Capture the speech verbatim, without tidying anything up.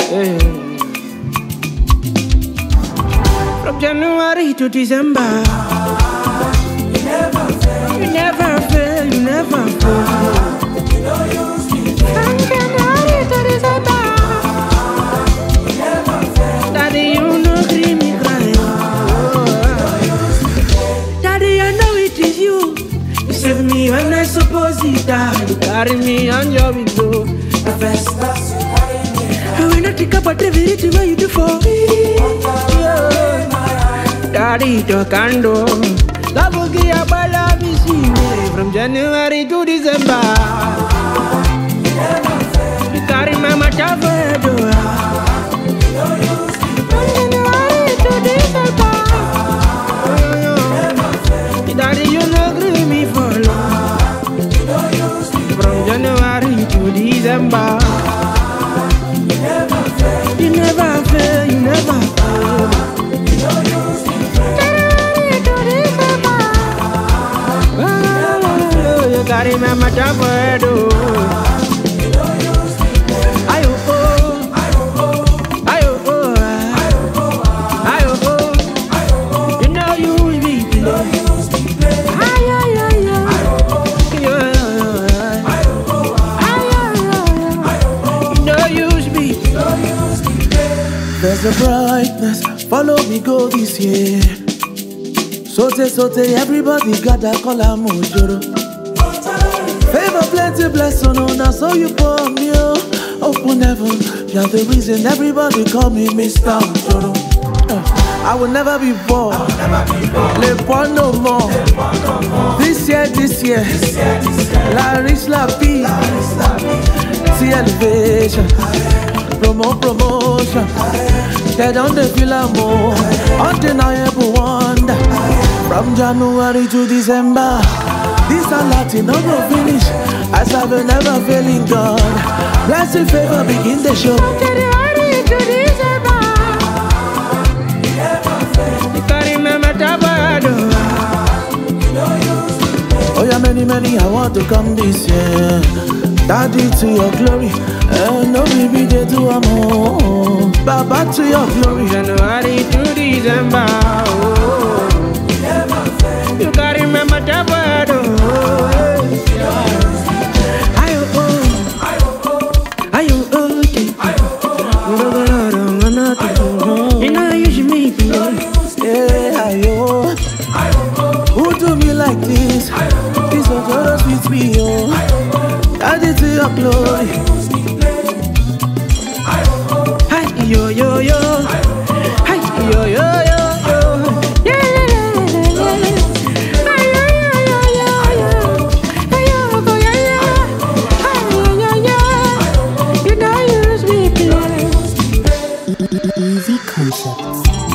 Yeah. From January to December, You never fail. you never fail, you never fail. You don't use me. From January to December, You never fail. Daddy, you know dream me cry. Daddy, I know it is you. You save me when I suppose you die. You carry me on your window. The best that's you carry me. I will not think about the very way you do for me. Yeah. Daddy, to cando. La bugia bala bisi. From January to December, You never fail. you carry my matter for your door. You don't use me. From January to December, Never fail. Daddy, you know agree me for long. You don't use me. From January to December, You never fail. you never fail, you never fail. You don't use me. January to December, oh, you carry my matter for your door. You don't use me. Ayo oh, ayo oh, ayo oh, you know you will be play. Use me. Play. Ay ay ay ay, yeah, ay ay ay, you know you will be. Don't use me. Play. There's a brightness, follow me go this year. Sote sote, everybody got that color mojoro. Favor plenty blessing on us, so you pour me oh. Open heaven, you're the reason everybody call me Mister Ojoro. Uh, I will never be bored, le poor no more. This year, this year, la rich la vie, see elevation, promo promotion. They don't they feel a more undeniable wonder. From January to December, this a Latin no go finish. As I've never failing God, blessing favor begin the show. January to December, you carry my matter for your door. Oh yeah, many many I want to come this year. Daddy to your glory, and no baby they do a more. Baba to your glory. January to December, oh, you carry my matter for your door. Ayo oh, ayo oh, you know you should meet me. Yeah, ayo. Who do me like this? This one gonna sweet me, oh. Daddy to your glory. Hi yo yo yo, hi yo yo yo yo, yeah yeah yeah yeah, hi yo yo yo yo, hi yo yo yo, hi yo yo yo, you know you use me play. Easy Concepts.